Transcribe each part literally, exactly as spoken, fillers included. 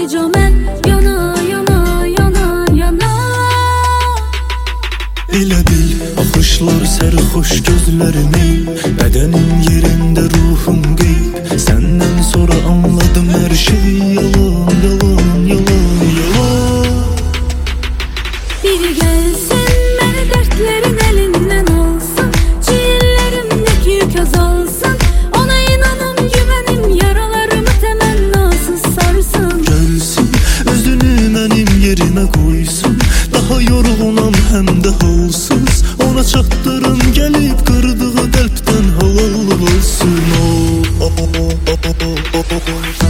Bastıkca mən yana, yana, yana, yana. Elə bil baxışlar sərxoş gözlərimin, bədənim yerində ruhum qeyb. Səndən sonra anladım hər şey yalan, yalan, yalan, yalan. Bir gəlsin məni dərdlərin əlindən alsın, çiyinlərimdəki yük azalsın. Ona inanım güvənim yaralarımı təmənnasız sarsın. Gəlsin özünü mənim yerimə qoysun, daha yorğunam həm də halsız. Ona çatdırım gəlib qırdığı qəlbdən halal olsun. Oh, oh, oh, oh, oh, oh, oh, oh.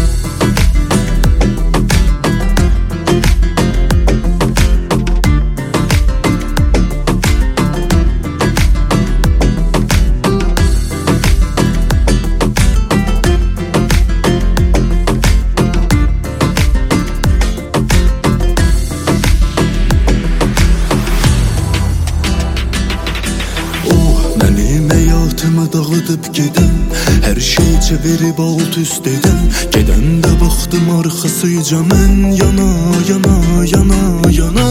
Mənim həyatımı dağıdıb gedən, hər şey çevirib alt üst edən. Gedəndə baxdım arxasıca mən yana, yana, yana, yana.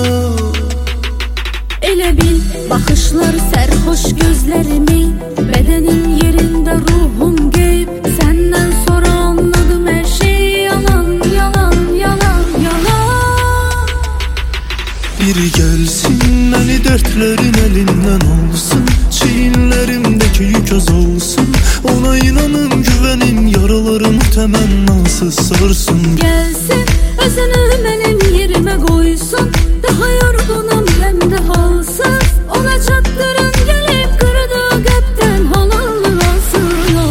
Elə bil baxışlar sərxoş gözlərimin, bədənim yerində ruhum qeyb. Səndən sonra anladım hər şey yalan, yalan, yalan, yalan. Bir gəlsin məni dərdlərin əlindən alsın, çiyinlərimdəki yük azalsın. Ona inanım güvənim yaralarımı təmənnasız sarsın. Gəlsin özünü mənim yerimə qoysun, daha yorğunam həm də halsız. Ona çatdırın gəlib qırdığı qəlbdən halallıq alsın.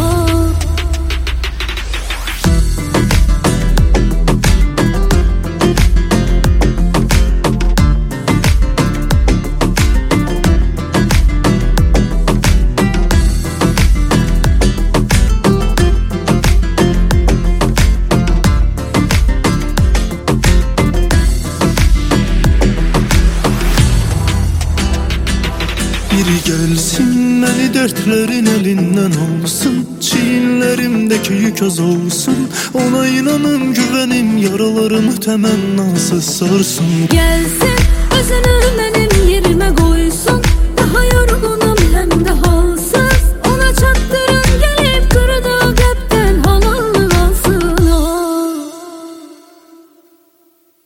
Bir gəlsin məni dərdlərin əlindən alsın, çiyinlərimdəki yük azalsın. Ona inanım güvənim yaralarımı təmənnasız sarsın. Gəlsin